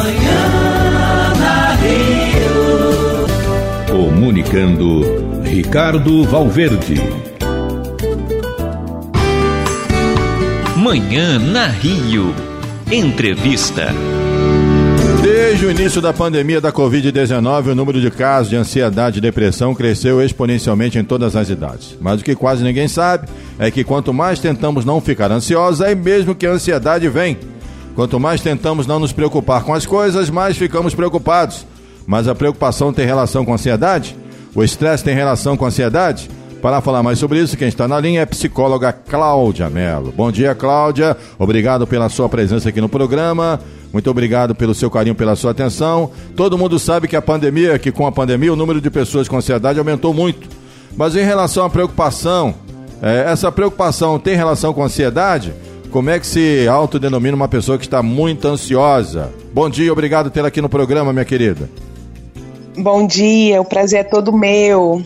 Manhã na Rio. Comunicando Ricardo Valverde. Manhã na Rio. Entrevista. Desde o início da pandemia da Covid-19, o número de casos de ansiedade e depressão cresceu exponencialmente em todas as idades. Mas o que quase ninguém sabe é que quanto mais tentamos não ficar ansiosos, aí mesmo que a ansiedade vem. Quanto mais tentamos não nos preocupar com as coisas, mais ficamos preocupados. Mas a preocupação tem relação com a ansiedade? O estresse tem relação com a ansiedade? Para falar mais sobre isso, quem está na linha é a psicóloga Cláudia Mello. Bom dia, Cláudia. Obrigado pela sua presença aqui no programa. Muito obrigado pelo seu carinho, pela sua atenção. Todo mundo sabe que com a pandemia o número de pessoas com ansiedade aumentou muito. Mas em relação à preocupação, essa preocupação tem relação com a ansiedade? Como é que se autodenomina uma pessoa que está muito ansiosa? Bom dia, obrigado por tê-la aqui no programa, minha querida. Bom dia, o prazer é todo meu.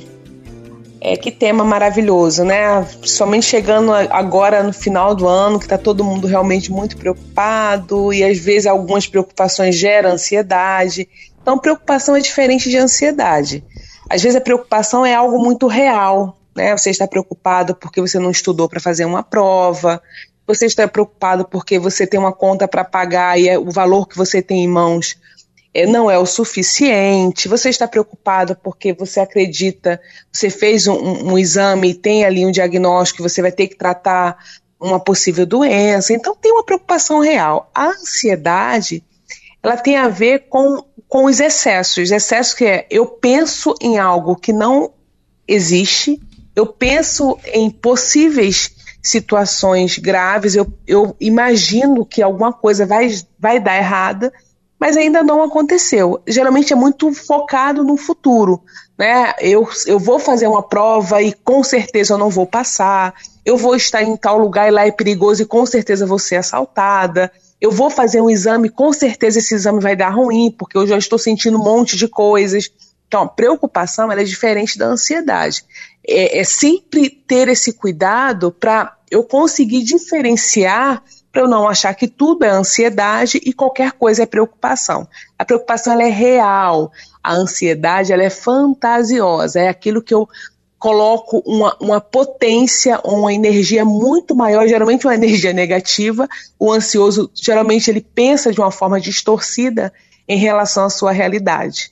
Que tema maravilhoso, né? Somente chegando agora no final do ano, que está todo mundo realmente muito preocupado e às vezes algumas preocupações geram ansiedade. Então, preocupação é diferente de ansiedade. Às vezes a preocupação é algo muito real, né? Você está preocupado porque você não estudou para fazer uma prova, você está preocupado porque você tem uma conta para pagar e o valor que você tem em mãos não é o suficiente, você está preocupado porque você acredita, você fez um exame e tem ali um diagnóstico, você vai ter que tratar uma possível doença, então tem uma preocupação real. A ansiedade, ela tem a ver com os excessos que é, eu penso em algo que não existe, eu penso em possíveis situações graves, eu imagino que alguma coisa vai dar errada, mas ainda não aconteceu. Geralmente é muito focado no futuro, né? Eu vou fazer uma prova e com certeza eu não vou passar, eu vou estar em tal lugar e lá é perigoso e com certeza vou ser assaltada, eu vou fazer um exame, com certeza esse exame vai dar ruim, porque eu já estou sentindo um monte de coisas. Então, a preocupação ela é diferente da ansiedade. É sempre ter esse cuidado para eu conseguir diferenciar, para eu não achar que tudo é ansiedade e qualquer coisa é preocupação. A preocupação ela é real, a ansiedade ela é fantasiosa, é aquilo que eu coloco uma potência, uma energia muito maior, geralmente uma energia negativa. O ansioso, geralmente, ele pensa de uma forma distorcida em relação à sua realidade.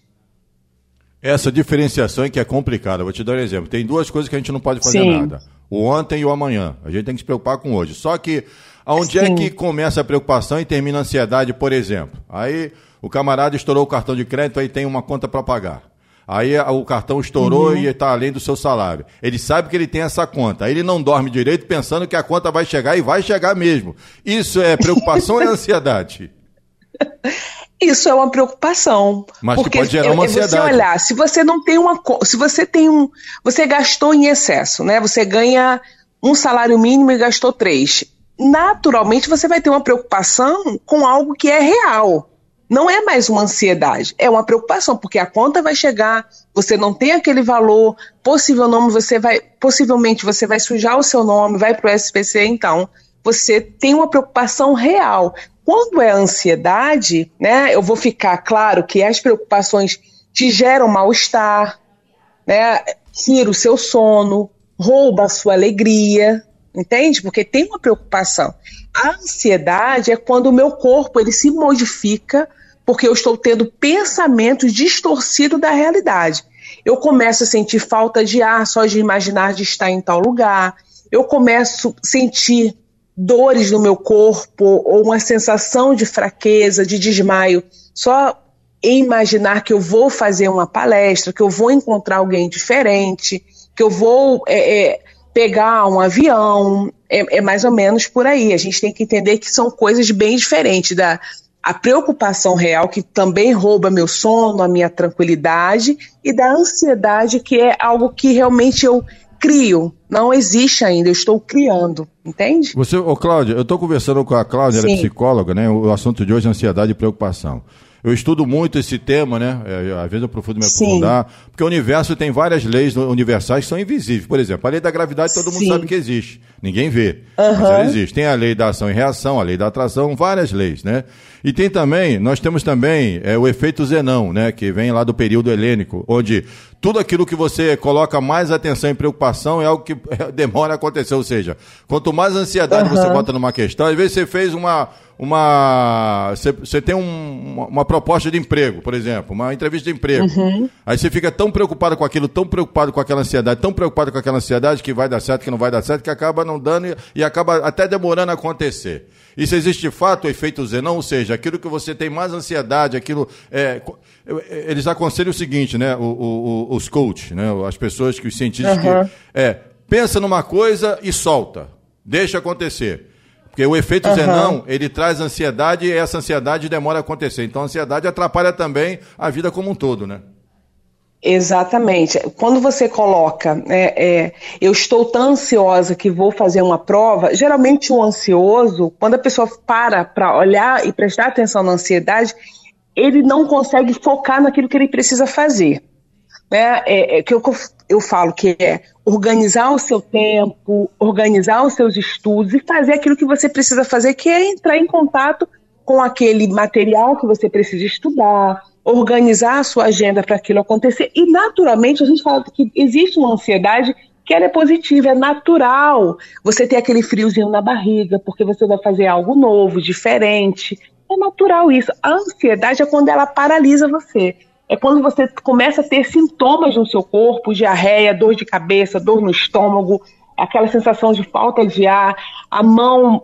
Essa diferenciação é que é complicada. Vou te dar um exemplo. Tem duas coisas que a gente não pode fazer Sim. nada. O ontem e o amanhã. A gente tem que se preocupar com hoje. Só que onde é que começa a preocupação e termina a ansiedade, por exemplo? Aí o camarada estourou o cartão de crédito, aí tem uma conta para pagar. Aí o cartão estourou e está além do seu salário. Ele sabe que ele tem essa conta. Aí ele não dorme direito pensando que a conta vai chegar e vai chegar mesmo. Isso é preocupação ou é ansiedade? Isso é uma preocupação. Mas que pode gerar uma ansiedade. Você olhar, se você não tem você gastou em excesso, né? Você ganha um salário mínimo e gastou 3. Naturalmente você vai ter uma preocupação com algo que é real. Não é mais uma ansiedade, é uma preocupação, porque a conta vai chegar, você não tem aquele valor, possivelmente você vai sujar o seu nome, vai para o SPC, então você tem uma preocupação real. Quando é ansiedade, né, eu vou ficar claro que as preocupações te geram mal-estar, né, tira o seu sono, rouba a sua alegria, entende? Porque tem uma preocupação. A ansiedade é quando o meu corpo ele se modifica porque eu estou tendo pensamentos distorcidos da realidade. Eu começo a sentir falta de ar só de imaginar de estar em tal lugar. Eu começo a sentir dores no meu corpo ou uma sensação de fraqueza, de desmaio, só em imaginar que eu vou fazer uma palestra, que eu vou encontrar alguém diferente, que eu vou pegar um avião, é mais ou menos por aí. A gente tem que entender que são coisas bem diferentes a preocupação real, que também rouba meu sono, a minha tranquilidade, e da ansiedade, que é algo que realmente eu crio, não existe ainda, eu estou criando, entende? Cláudia, eu estou conversando com a Cláudia, ela é psicóloga, né? O assunto de hoje é ansiedade e preocupação. Eu estudo muito esse tema, né? Às vezes eu profundo me aprofundar, porque o universo tem várias leis universais que são invisíveis. Por exemplo, a lei da gravidade todo mundo sabe que existe, ninguém vê, mas ela existe. Tem a lei da ação e reação, a lei da atração, várias leis, né? E tem também, nós temos também o efeito Zenão, né? Que vem lá do período helênico, onde tudo aquilo que você coloca mais atenção e preocupação é algo que demora a acontecer, ou seja, quanto mais ansiedade você bota numa questão, às vezes você fez você tem uma proposta de emprego, por exemplo, uma entrevista de emprego. Aí você fica tão preocupado com aquilo, tão preocupado com aquela ansiedade, tão preocupado com aquela ansiedade que vai dar certo, que não vai dar certo, que acaba não dando e acaba até demorando a acontecer. Isso existe de fato, o efeito Zenão, ou seja, aquilo que você tem mais ansiedade, aquilo... eles aconselham o seguinte, né? Os coaches, né? As pessoas, os cientistas pensa numa coisa e solta, deixa acontecer. Porque o efeito Zenão, ele traz ansiedade e essa ansiedade demora a acontecer. Então a ansiedade atrapalha também a vida como um todo, né? Exatamente. Quando você coloca, eu estou tão ansiosa que vou fazer uma prova, geralmente o ansioso, quando a pessoa para olhar e prestar atenção na ansiedade, ele não consegue focar naquilo que ele precisa fazer. Que eu falo que é organizar o seu tempo, organizar os seus estudos e fazer aquilo que você precisa fazer, que é entrar em contato com aquele material que você precisa estudar, organizar a sua agenda para aquilo acontecer. E naturalmente a gente fala que existe uma ansiedade que ela é positiva, é natural você ter aquele friozinho na barriga, porque você vai fazer algo novo, diferente. É natural isso. A ansiedade é quando ela paralisa você. É quando você começa a ter sintomas no seu corpo, diarreia, dor de cabeça, dor no estômago, aquela sensação de falta de ar, a mão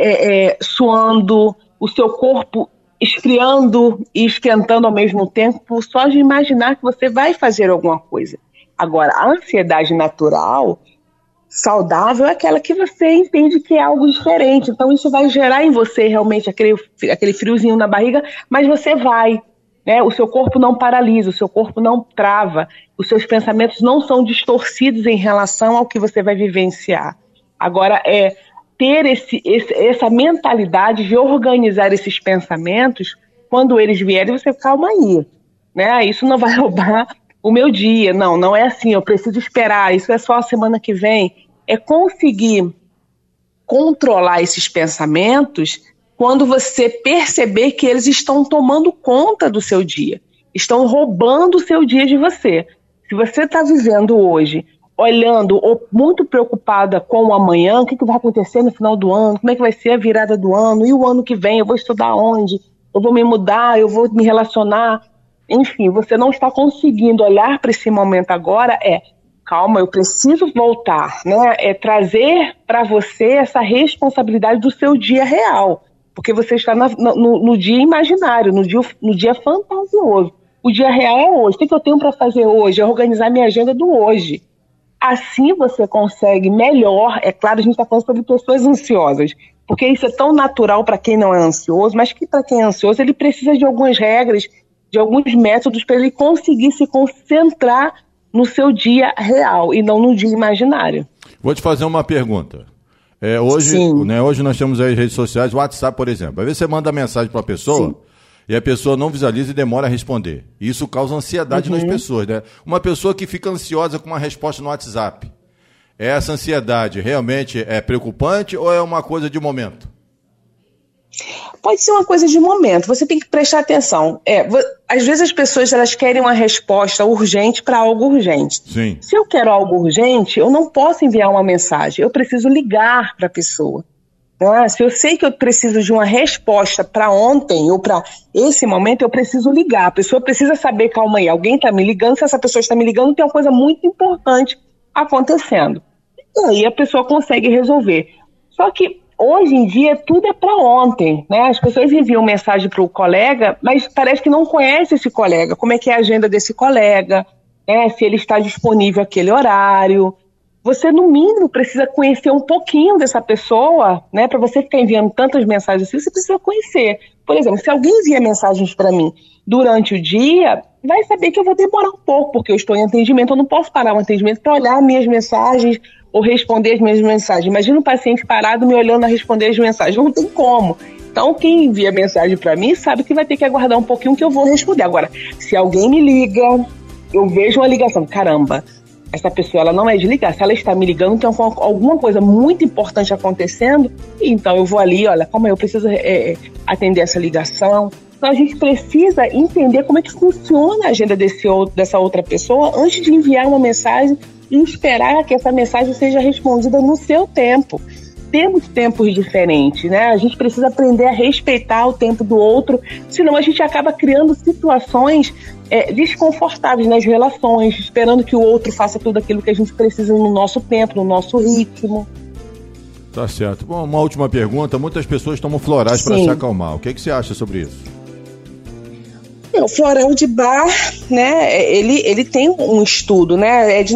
suando, o seu corpo esfriando e esquentando ao mesmo tempo, só de imaginar que você vai fazer alguma coisa. Agora, a ansiedade natural, saudável, é aquela que você entende que é algo diferente. Então, isso vai gerar em você realmente aquele friozinho na barriga, mas você vai. O seu corpo não paralisa, o seu corpo não trava, os seus pensamentos não são distorcidos em relação ao que você vai vivenciar. Agora, ter essa mentalidade de organizar esses pensamentos, quando eles vierem, você calma aí, isso não vai roubar o meu dia, não é assim, eu preciso esperar, isso é só a semana que vem. É conseguir controlar esses pensamentos quando você perceber que eles estão tomando conta do seu dia, estão roubando o seu dia de você. Se você está vivendo hoje, olhando ou muito preocupada com o amanhã, o que vai acontecer no final do ano, como é que vai ser a virada do ano, e o ano que vem eu vou estudar onde, eu vou me mudar, eu vou me relacionar, enfim, você não está conseguindo olhar para esse momento agora, calma, eu preciso voltar, trazer para você essa responsabilidade do seu dia real. Porque você está no dia imaginário, no dia fantasioso. O dia real é hoje. O que eu tenho para fazer hoje? É organizar minha agenda do hoje. Assim você consegue melhor. É claro, a gente está falando sobre pessoas ansiosas, porque isso é tão natural para quem não é ansioso, mas que para quem é ansioso ele precisa de algumas regras, de alguns métodos para ele conseguir se concentrar no seu dia real e não no dia imaginário. Vou te fazer uma pergunta. Hoje nós temos aí as redes sociais, o WhatsApp, por exemplo. Às vezes você manda mensagem para a pessoa e a pessoa não visualiza e demora a responder. Isso causa ansiedade nas pessoas, né? Uma pessoa que fica ansiosa com uma resposta no WhatsApp, essa ansiedade realmente é preocupante ou é uma coisa de momento? Pode ser uma coisa de momento, você tem que prestar atenção. Às vezes as pessoas elas querem uma resposta urgente para algo urgente. Sim. Se eu quero algo urgente, eu não posso enviar uma mensagem, eu preciso ligar para a pessoa. Se eu sei que eu preciso de uma resposta para ontem ou para esse momento, eu preciso ligar. A pessoa precisa saber, calma aí, alguém está me ligando, se essa pessoa está me ligando, tem uma coisa muito importante acontecendo. E aí a pessoa consegue resolver. Só que hoje em dia, tudo é para ontem, As pessoas enviam mensagem para o colega, mas parece que não conhece esse colega. Como é que é a agenda desse colega, se ele está disponível aquele horário. Você, no mínimo, precisa conhecer um pouquinho dessa pessoa, para você ficar enviando tantas mensagens assim, você precisa conhecer. Por exemplo, se alguém envia mensagens para mim durante o dia, vai saber que eu vou demorar um pouco, porque eu estou em atendimento, eu não posso parar o atendimento para olhar minhas mensagens ou responder as minhas mensagens. Imagina um paciente parado me olhando a responder as mensagens. Não tem como. Então, quem envia mensagem para mim sabe que vai ter que aguardar um pouquinho que eu vou responder. Agora, se alguém me liga, eu vejo uma ligação, caramba, essa pessoa ela não é de ligar. Se ela está me ligando, tem alguma coisa muito importante acontecendo, então eu vou ali, olha, como eu preciso atender essa ligação. Então a gente precisa entender como é que funciona a agenda dessa outra pessoa antes de enviar uma mensagem e esperar que essa mensagem seja respondida no seu tempo. Temos tempos diferentes, né? A gente precisa aprender a respeitar o tempo do outro, senão a gente acaba criando situações desconfortáveis nas relações, esperando que o outro faça tudo aquilo que a gente precisa no nosso tempo, no nosso ritmo. Tá certo. Bom, uma última pergunta. Muitas pessoas tomam florais para se acalmar. O que você acha sobre isso? O floral de Bach, né, ele tem um estudo, né, é de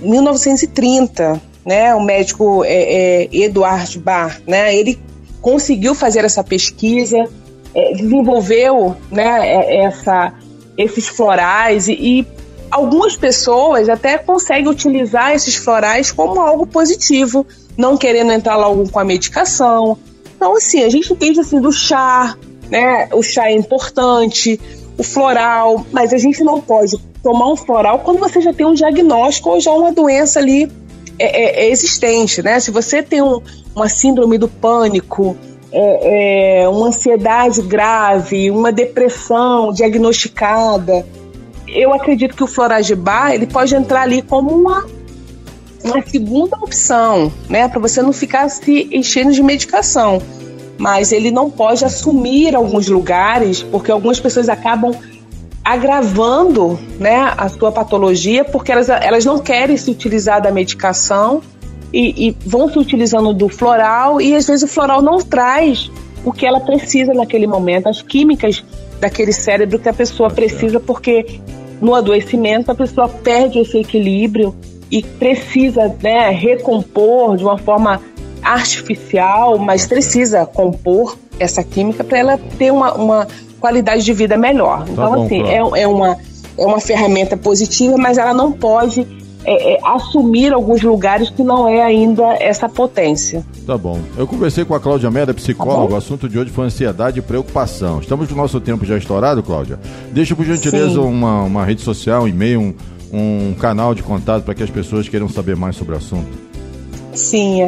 1930, né, o médico Eduard Bach, né, ele conseguiu fazer essa pesquisa, desenvolveu, né, esses florais e algumas pessoas até conseguem utilizar esses florais como algo positivo, não querendo entrar logo com a medicação. Então, assim, a gente entende assim do chá, né, o chá é importante, o floral, mas a gente não pode tomar um floral quando você já tem um diagnóstico ou já uma doença ali existente, né? Se você tem uma síndrome do pânico, uma ansiedade grave, uma depressão diagnosticada, eu acredito que o floral de Bach, ele pode entrar ali como uma segunda opção, né? Para você não ficar se enchendo de medicação. Mas ele não pode assumir alguns lugares, porque algumas pessoas acabam agravando, né, a sua patologia, porque elas não querem se utilizar da medicação e vão se utilizando do floral, e às vezes o floral não traz o que ela precisa naquele momento, as químicas daquele cérebro que a pessoa precisa, porque no adoecimento a pessoa perde esse equilíbrio e precisa, né, recompor de uma forma artificial, mas precisa compor essa química para ela ter uma qualidade de vida melhor. Então, bom, assim, é uma ferramenta positiva, mas ela não pode assumir alguns lugares que não é ainda essa potência. Tá bom. Eu conversei com a Cláudia Meda, psicóloga. O assunto de hoje foi ansiedade e preocupação. Estamos com o nosso tempo já estourado, Cláudia. Deixa, por gentileza, uma rede social, um e-mail, um canal de contato para que as pessoas queiram saber mais sobre o assunto. Sim,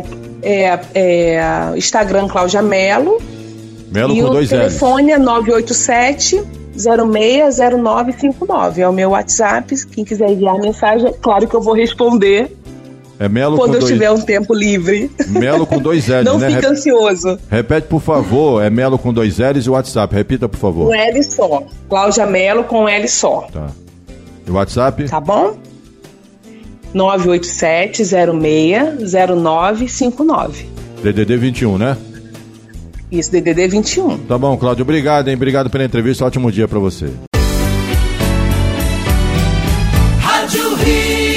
Instagram Cláudia Melo. Melo e com 2 L's. O telefone é 987-060959. É o meu WhatsApp. Quem quiser enviar mensagem, claro que eu vou responder. É Melo quando eu tiver um tempo livre. Melo com 2 L's, não, né? Não fica ansioso. Repete, por favor. É Melo com 2 L's e o WhatsApp. Repita, por favor. Com L só. Cláudia Melo com L só. Tá. E o WhatsApp? Tá bom? 987-060959. DDD 21, né? Isso, DDD 21. Tá bom, Cláudio. Obrigado, hein? Obrigado pela entrevista. Ótimo dia pra você. Rádio Rio.